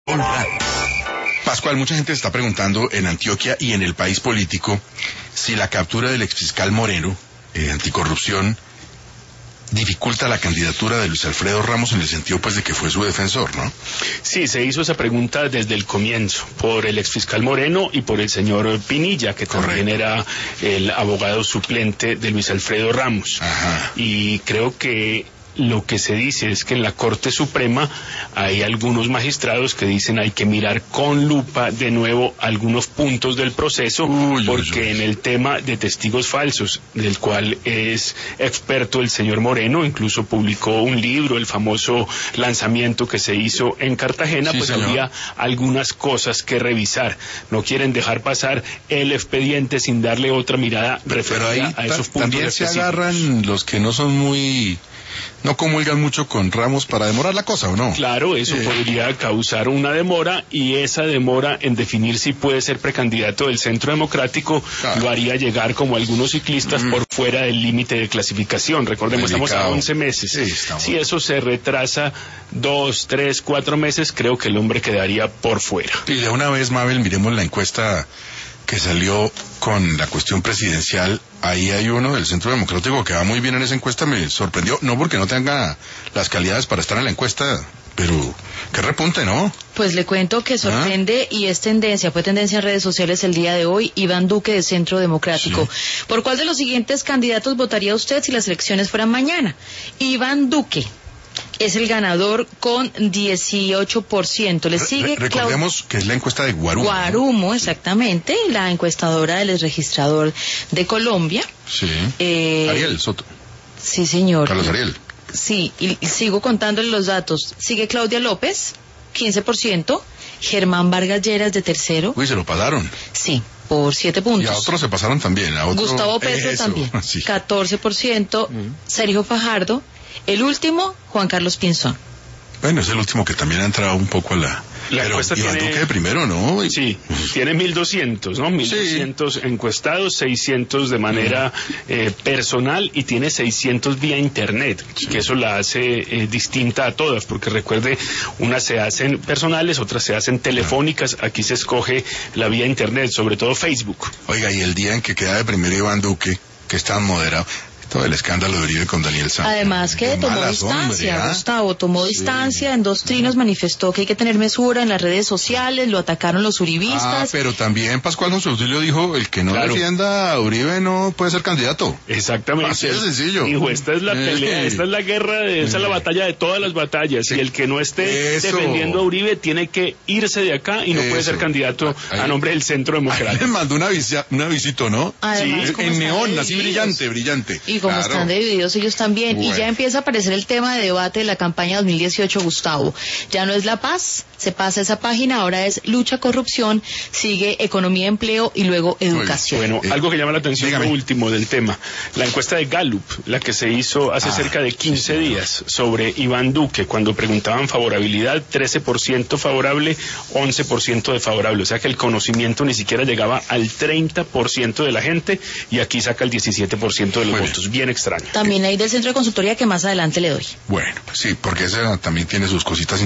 Pascual, mucha gente está preguntando en Antioquia y en el país político si la captura del exfiscal Moreno, anticorrupción, dificulta la candidatura de Luis Alfredo Ramos en el sentido pues de que fue su defensor, ¿no? Sí, se hizo esa pregunta desde el comienzo, por el exfiscal Moreno y por el señor Pinilla, que también era el abogado suplente de Luis Alfredo Ramos. Ajá. Y creo que lo que se dice es que en la Corte Suprema hay algunos magistrados que dicen hay que mirar con lupa de nuevo algunos puntos del proceso, porque en el tema de testigos falsos, del cual es experto el señor Moreno, incluso publicó un libro, el famoso lanzamiento que se hizo en Cartagena, sí, pues señor, había algunas cosas que revisar. No quieren dejar pasar el expediente sin darle otra mirada referida a esos puntos también específicos. Se agarran los que no son muy... no comulgan mucho con Ramos para demorar la cosa, ¿o no? Claro, eso podría causar una demora, y esa demora en definir si puede ser precandidato del Centro Democrático lo haría llegar, como algunos ciclistas, por fuera del límite de clasificación. Recordemos, estamos a 11 meses. Sí, si eso se retrasa 2, 3, 4 meses, creo que el hombre quedaría por fuera. Y de una vez, Mabel, miremos la encuesta que salió con la cuestión presidencial. Ahí hay uno del Centro Democrático que va muy bien en esa encuesta, me sorprendió, no porque no tenga las calidades para estar en la encuesta, pero qué repunte, ¿no? Pues le cuento que sorprende y es tendencia, fue tendencia en redes sociales el día de hoy. Iván Duque de Centro Democrático. Sí. ¿Por cuál de los siguientes candidatos votaría usted si las elecciones fueran mañana? Iván Duque es el ganador con 18%. Le sigue recordemos que es la encuesta de Guarumo. Guarumo, exactamente, la encuestadora del registrador de Colombia. Sí. Ariel Soto. Sí, señor. Carlos Ariel. Sí, y sigo contándole los datos. Sigue Claudia López, 15%. Germán Vargas Lleras de tercero. Uy, se lo pagaron. Sí, por 7 puntos. Y a otros se pasaron también. A otro... Gustavo Petro también, sí. 14%. Sergio Fajardo. El último, Juan Carlos Pinzón. Bueno, es el último que también ha entrado un poco a la... La encuesta Iván tiene... Duque de primero, ¿no? Sí, tiene 1.200, ¿no? 1.200 encuestados, 600 de manera personal, y tiene 600 vía internet, que eso la hace distinta a todas, porque recuerde, unas se hacen personales, otras se hacen telefónicas. Aquí se escoge la vía internet, sobre todo Facebook. Oiga, y el día en que queda de primero Iván Duque, que es tan moderado... todo el escándalo de Uribe con Daniel Santos. Además que tomó distancia, Gustavo, tomó distancia, en 2 trinos manifestó que hay que tener mesura en las redes sociales, lo atacaron los uribistas. Pero también Pascual José Auxilio dijo, el que no defienda a Uribe no puede ser candidato. Exactamente. Así de sencillo. Dijo, esta es la pelea, esta es la guerra, esta es la batalla de todas las batallas, y el que no esté defendiendo a Uribe tiene que irse de acá y no puede ser candidato a nombre del Centro Democrático. Le mandó una visita, ¿no? Además, sí, en neón, así brillante. Y como están divididos ellos también, bueno. Y ya empieza a aparecer el tema de debate de la campaña 2018, Gustavo. Ya no es La Paz, se pasa esa página, ahora es lucha, corrupción, sigue economía, empleo y luego educación. Bueno, algo que llama la atención, dígame. Lo último del tema, la encuesta de Gallup, la que se hizo hace cerca de 15 días sobre Iván Duque, cuando preguntaban favorabilidad, 13% favorable, 11% desfavorable, o sea que el conocimiento ni siquiera llegaba al 30% de la gente, y aquí saca el 17% de los votos. Bien extraño. También hay del Centro de Consultoría que más adelante le doy. Bueno, sí, porque esa también tiene sus cositas